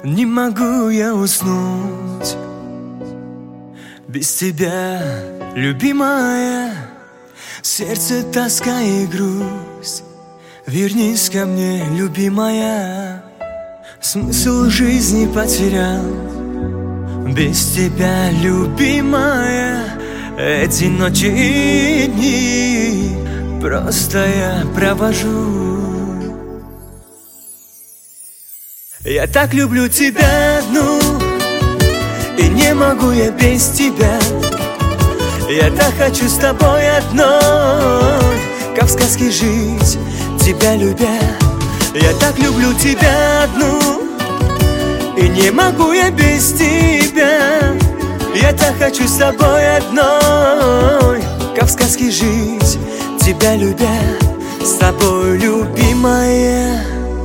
Не могу я уснуть без тебя, любимая. В сердце тоска и грусть. Вернись ко мне, любимая. Смысл жизни потерял без тебя, любимая. Эти ночи и дни просто я провожу. Я так люблю тебя одну, и не могу я без тебя. Я так хочу с тобой одной, как в сказке жить, тебя любя. Я так люблю тебя одну, и не могу я без тебя. Я так хочу с тобой одной, как в сказке жить, тебя любя. С тобой, любимая.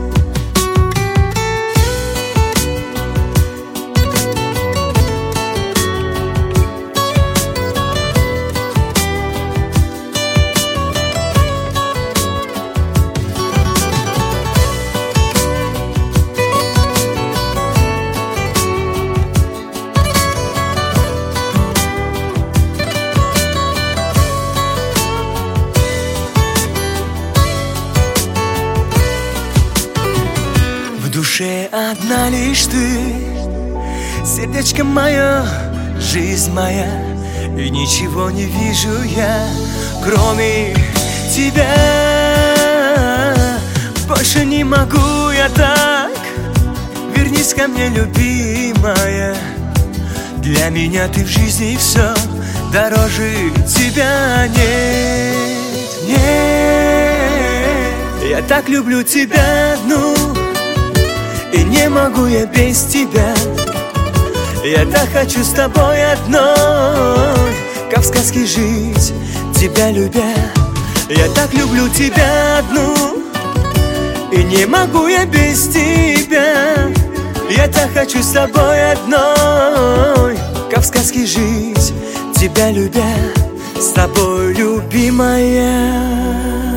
В душе одна лишь ты, сердечко мое, жизнь моя. И ничего не вижу я, кроме тебя. Больше не могу я так. Вернись ко мне, любимая. Для меня ты в жизни все, дороже тебя нет, нет. Я так люблю тебя одну, и не могу я без тебя. Я так хочу с тобой одной, как в сказке жить, тебя любя. Я так люблю тебя одну, и не могу я без тебя. Я так хочу с тобой одной, как в сказке жить, тебя любя. С тобой, любимая.